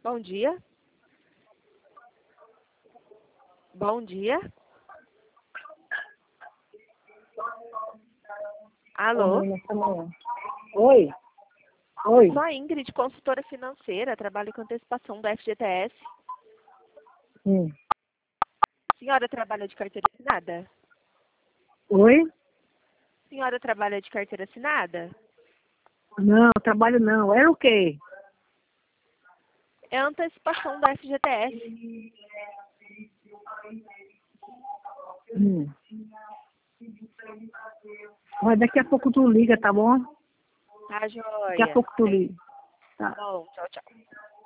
Bom dia. Bom dia. Alô? Oi. Oi. Sou a Ingrid, consultora financeira, trabalho com antecipação do FGTS. Senhora trabalha de carteira assinada? Oi? Senhora trabalha de carteira assinada? Não, trabalho não. Era o quê? É a antecipação do FGTS. Mas daqui a pouco tu liga, tá bom? Tá, Daqui a joia. pouco tu liga. Tá. Bom, tchau, tchau.